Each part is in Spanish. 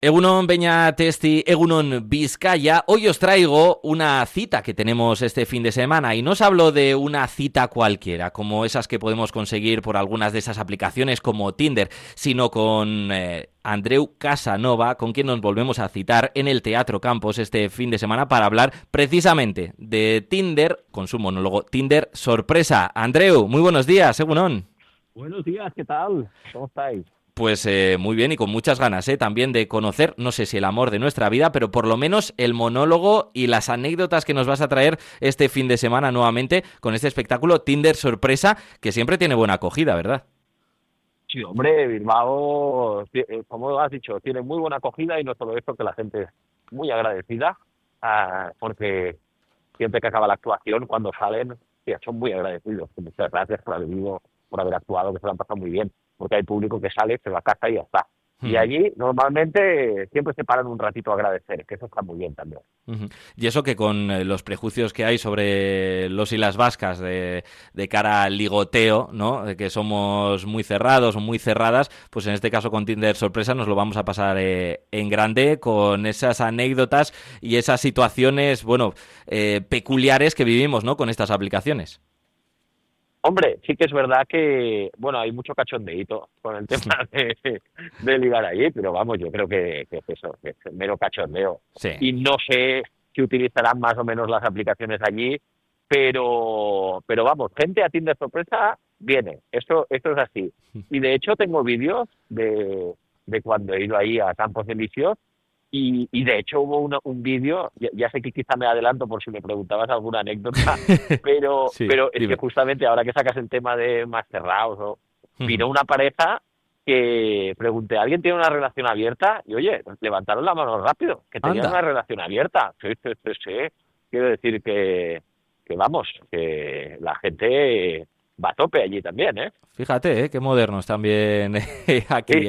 Egunon Beñatesti, Egunon Vizcaya. Hoy os traigo una cita que tenemos este fin de semana y no os hablo de una cita cualquiera, como esas que podemos conseguir por algunas de esas aplicaciones como Tinder, sino con Andreu Casanova, con quien nos volvemos a citar en el Teatro Campos este fin de semana para hablar precisamente de Tinder, con su monólogo Tinder Sorpresa. Andreu, muy buenos días, Egunon. Buenos días, ¿qué tal? ¿Cómo estáis? Pues muy bien y con muchas ganas también de conocer, no sé si el amor de nuestra vida, pero por lo menos el monólogo y las anécdotas que nos vas a traer este fin de semana nuevamente con este espectáculo Tinder Sorpresa, que siempre tiene buena acogida, ¿verdad? Sí, hombre, Bilbao, como has dicho, tiene muy buena acogida y no solo eso, que la gente es muy agradecida, porque siempre que acaba la actuación, cuando salen, sí, son muy agradecidos. Muchas gracias por haber venido, por haber actuado, que se lo han pasado muy bien, porque hay público que sale, se va a casa y ya está. Y Ujú, allí, normalmente, siempre se paran un ratito a agradecer, que eso está muy bien también. ujú. Y eso que con los prejuicios que hay sobre los y las vascas de cara al ligoteo, ¿no? De que somos muy cerrados o muy cerradas, pues en este caso con Tinder Sorpresa nos lo vamos a pasar en grande con esas anécdotas y esas situaciones, bueno, peculiares que vivimos, ¿no? Con estas aplicaciones. Hombre, sí que es verdad que, bueno, hay mucho cachondeíto con el tema de ligar allí, pero vamos, yo creo que es eso, que es mero cachondeo. Sí. Y no sé si utilizarán más o menos las aplicaciones allí, pero vamos, gente a Tinder sorpresa viene, esto es así. Y de hecho tengo vídeos de cuando he ido ahí a Campos Elíseos y de hecho hubo un vídeo, ya sé que quizá me adelanto por si me preguntabas alguna anécdota, pero, Sí, pero es que dime. justamente ahora que sacas el tema de más cerrados, Ujú. vino una pareja que pregunté, ¿alguien tiene una relación abierta? Y oye, levantaron la mano rápido, que tenían una Anda. relación abierta. Sí, sí, sí, sí. Quiero decir que vamos, que la gente va a tope allí también, ¿eh? Fíjate, qué modernos también aquí,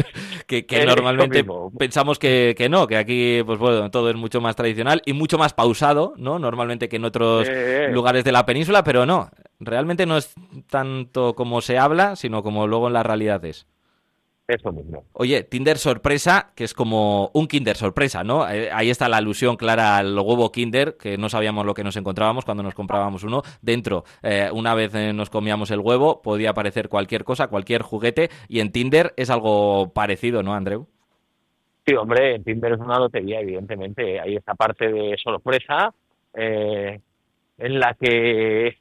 que Eso normalmente mismo. pensamos que no, que aquí pues bueno, todo es mucho más tradicional y mucho más pausado, ¿no? Normalmente que en otros Eh, lugares de la península, pero no, realmente no es tanto como se habla, sino como luego en la realidad es. eso mismo. Oye, Tinder sorpresa, que es como un Kinder sorpresa, ¿no? Ahí está la alusión clara al huevo Kinder, que no sabíamos lo que nos encontrábamos cuando nos comprábamos uno. Dentro, una vez nos comíamos el huevo, podía aparecer cualquier cosa, cualquier juguete, y en Tinder es algo parecido, ¿no, Andreu? Sí, hombre, en Tinder es una lotería, evidentemente. Hay esta parte de sorpresa eh, en la que,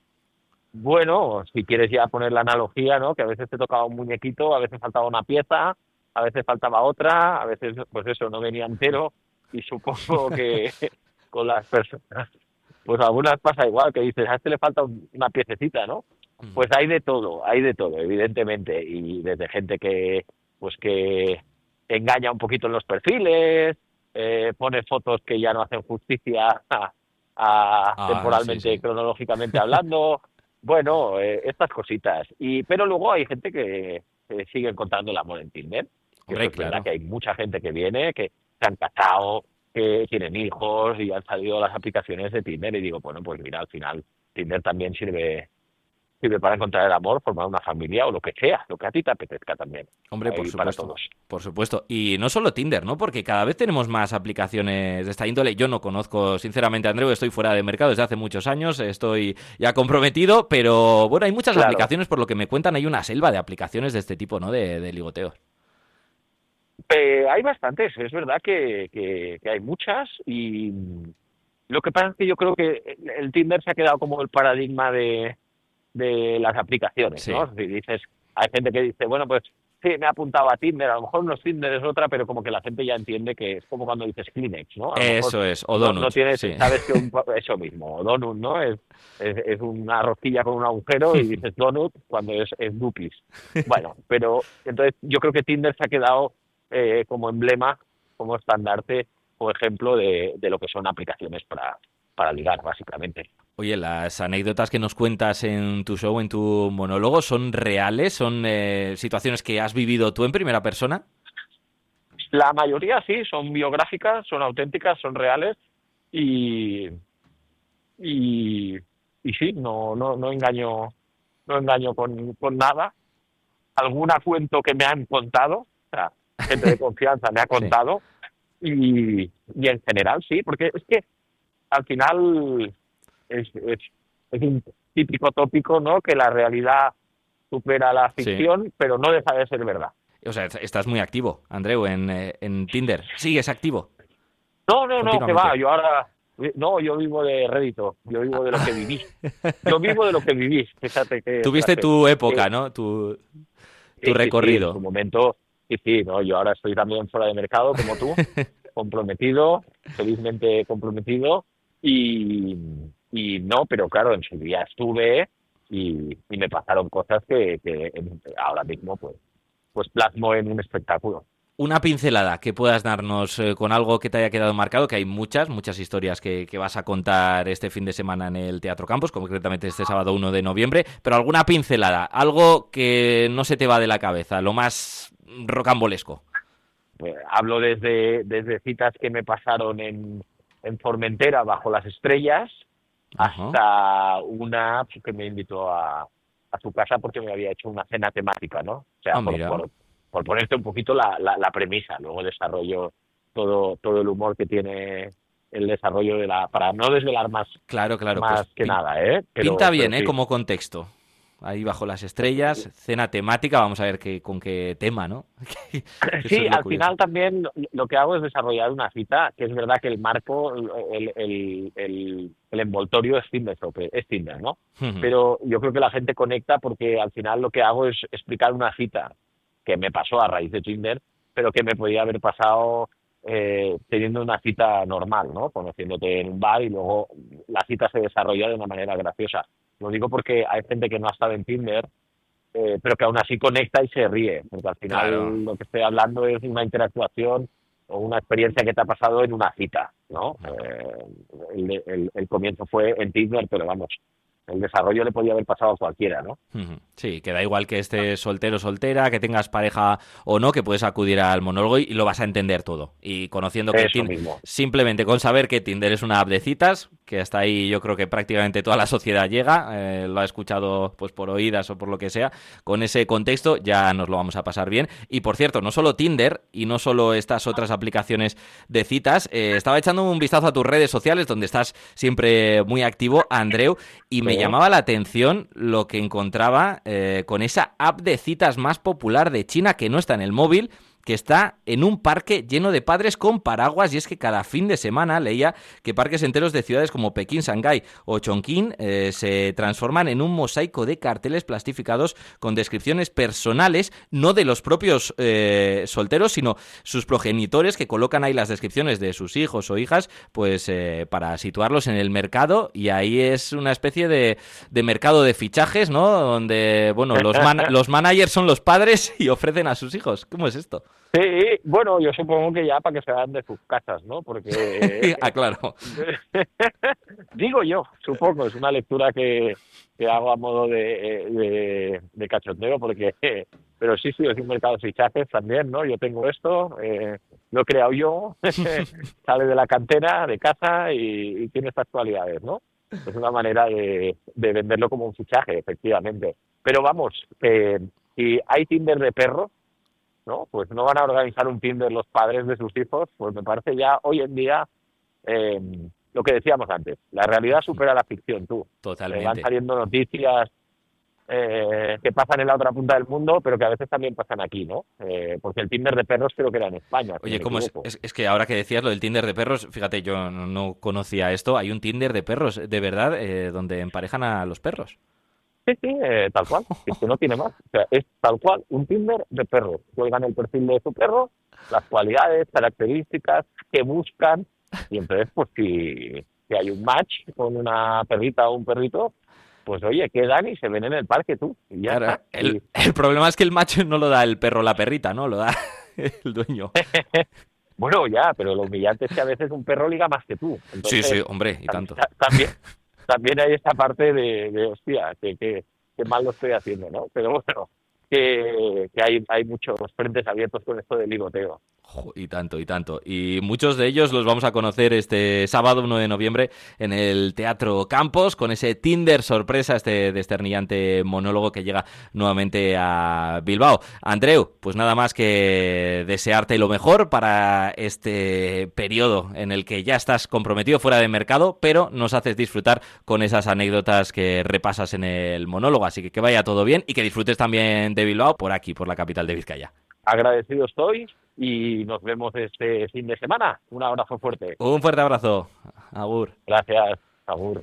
bueno, si quieres ya poner la analogía, ¿no? Que a veces te tocaba un muñequito, a veces faltaba una pieza, a veces faltaba otra, a veces, pues eso, no venía entero. Y supongo que con las personas, pues a algunas pasa igual, que dices, a este le falta una piececita, ¿no? Ujú. Pues hay de todo, evidentemente. Y desde gente pues que engaña un poquito en los perfiles, pone fotos que ya no hacen justicia a Ah, sí, temporalmente, sí. cronológicamente hablando. Bueno, estas cositas. Pero luego hay gente que sigue encontrando el amor en Tinder, que eso Hombre, es verdad, claro. que hay mucha gente que viene, que se han casado, que tienen hijos y han salido las aplicaciones de Tinder y digo, bueno, pues mira, al final Tinder también sirve para encontrar el amor, formar una familia o lo que sea, lo que a ti te apetezca también. Hombre, por Ahí para supuesto. todos. Por supuesto. Y no solo Tinder, ¿no? Porque cada vez tenemos más aplicaciones de esta índole. Yo no conozco, sinceramente, Andreu, estoy fuera de mercado desde hace muchos años, estoy ya comprometido, pero bueno, hay muchas Claro, aplicaciones, por lo que me cuentan, hay una selva de aplicaciones de este tipo, ¿no? De ligoteos. hay bastantes, es verdad que hay muchas y lo que pasa es que yo creo que el Tinder se ha quedado como el paradigma de las aplicaciones, Sí, ¿no? Si dices, hay gente que dice, bueno, pues sí, me he apuntado a Tinder, a lo mejor no es Tinder, es otra, pero como que la gente ya entiende que es como cuando dices Kleenex, ¿no? A lo mejor eso es, o no Donut, tienes, sí. sabes que eso mismo, o donut, ¿no? Es una rosquilla con un agujero y dices donut cuando es dupis. Bueno, pero entonces yo creo que Tinder se ha quedado como emblema, como estandarte o ejemplo de lo que son aplicaciones para ligar, básicamente. Oye, las anécdotas que nos cuentas en tu show, en tu monólogo, ¿son reales? ¿Son situaciones que has vivido tú en primera persona? La mayoría sí, son biográficas, son auténticas, son reales y, y, y sí, no engaño con nada. Alguna cuento que me han contado, o sea, gente de confianza me ha Sí. contado, y en general sí, porque es que al final es un típico tópico, ¿no? Que la realidad supera la Sí. ficción, pero no deja de ser verdad. O sea, estás muy activo, Andreu, en Tinder. ¿Sigues activo No, que va, continuamente? yo ahora, no, yo vivo de rédito, yo vivo de lo que viví. Yo vivo de lo que viví, fíjate qué Tuviste frase. tu época, Eh, ¿no? Tu sí, en su recorrido. momento, sí, no, yo ahora estoy también fuera de mercado, como tú, comprometido, felizmente comprometido, y, y no, pero claro, en su día estuve y me pasaron cosas que ahora mismo pues plasmo en un espectáculo. Una pincelada que puedas darnos con algo que te haya quedado marcado, que hay muchas historias que vas a contar este fin de semana en el Teatro Campos, concretamente este sábado 1 de noviembre, pero alguna pincelada, algo que no se te va de la cabeza, lo más rocambolesco. Hablo desde citas que me pasaron en Formentera bajo las estrellas Ajá. hasta una que me invitó a su casa porque me había hecho una cena temática, ¿no? O sea, Ah, mira. por ponerte un poquito la premisa, luego desarrollo todo el humor que tiene el desarrollo para no desvelar Claro, pues más que nada, ¿eh? pinta Pero bien, ¿eh? sí. Como contexto. Ahí bajo las estrellas, cena temática, vamos a ver con qué tema, ¿no? Que eso Sí, es lo al curioso. final también lo que hago es desarrollar una cita, que es verdad que el marco, el envoltorio es Tinder, ¿no? Pero yo creo que la gente conecta porque al final lo que hago es explicar una cita que me pasó a raíz de Tinder, pero que me podía haber pasado teniendo una cita normal, ¿no? Conociéndote en un bar y luego la cita se desarrolla de una manera graciosa. Lo digo porque hay gente que no ha estado en Tinder pero que aún así conecta y se ríe, porque al Claro. final lo que estoy hablando es una interactuación o una experiencia que te ha pasado en una cita, ¿no? El comienzo fue en Tinder, pero vamos, el desarrollo le podía haber pasado a cualquiera, ¿no? Ujú. Sí, que da igual que estés soltero o soltera, que tengas pareja o no, que puedes acudir al monólogo y lo vas a entender todo. Y conociendo que Eso mismo. simplemente con saber que Tinder es una app de citas, que hasta ahí yo creo que prácticamente toda la sociedad llega, lo ha escuchado pues por oídas o por lo que sea, con ese contexto ya nos lo vamos a pasar bien. Y por cierto, no solo Tinder y no solo estas otras aplicaciones de citas, estaba echando un vistazo a tus redes sociales donde estás siempre muy activo, Andreu, y me Sí. llamaba la atención lo que encontraba con esa app de citas más popular de China que no está en el móvil, que está en un parque lleno de padres con paraguas, y es que cada fin de semana leía que parques enteros de ciudades como Pekín, Shanghái o Chongqing se transforman en un mosaico de carteles plastificados con descripciones personales, no de los propios solteros, sino sus progenitores, que colocan ahí las descripciones de sus hijos o hijas, pues para situarlos en el mercado, y ahí es una especie de mercado de fichajes, ¿no? Donde, bueno, los managers son los padres y ofrecen a sus hijos. ¿Cómo es esto? Sí, bueno, yo supongo que ya para que se vayan de sus casas, ¿no? Porque Ah, claro. digo yo, supongo, es una lectura que hago a modo de cachondeo, porque, pero sí, es un mercado de fichajes también, ¿no? Yo tengo esto, lo he creado yo, sale de la cantera, de casa y tiene estas cualidades, ¿no? Es una manera de venderlo como un fichaje, efectivamente. Pero vamos, si hay Tinder de perros, ¿no? Pues no van a organizar un Tinder los padres de sus hijos, pues me parece ya hoy en día eh, lo que decíamos antes, la realidad supera la ficción, tú. Van Totalmente. saliendo noticias que pasan en la otra punta del mundo, pero que a veces también pasan aquí, ¿no? Porque el Tinder de perros creo que era en España, si no Oye, me ¿cómo es? equivoco. Es que ahora que decías lo del Tinder de perros, fíjate, yo no conocía esto. Hay un Tinder de perros, de verdad, donde emparejan a los perros. Sí, tal cual, es que no tiene más. O sea, es tal cual un Tinder de perros. Cuelgan el perfil de su perro, las cualidades, características que buscan, y entonces, pues si hay un match con una perrita o un perrito, pues oye, quedan y se ven en el parque tú, y ya Claro, está. el, el problema es que el macho no lo da el perro o la perrita, ¿no? Lo da el dueño. Bueno, ya, pero lo humillante es que a veces un perro liga más que tú. Sí, Entonces, sí, hombre, y tanto. también hay esta parte de hostia, que mal lo estoy haciendo, ¿no? Pero bueno, que hay muchos frentes abiertos con esto del ligoteo. Y tanto, y tanto. Y muchos de ellos los vamos a conocer este sábado 1 de noviembre en el Teatro Campos con ese Tinder sorpresa, este desternillante monólogo que llega nuevamente a Bilbao. Andreu, pues nada más que desearte lo mejor para este periodo en el que ya estás comprometido fuera de mercado, pero nos haces disfrutar con esas anécdotas que repasas en el monólogo. Así que vaya todo bien y que disfrutes también de Bilbao por aquí, por la capital de Vizcaya. Agradecido estoy y nos vemos este fin de semana. Un abrazo fuerte. Un fuerte abrazo. Agur. Gracias. Agur.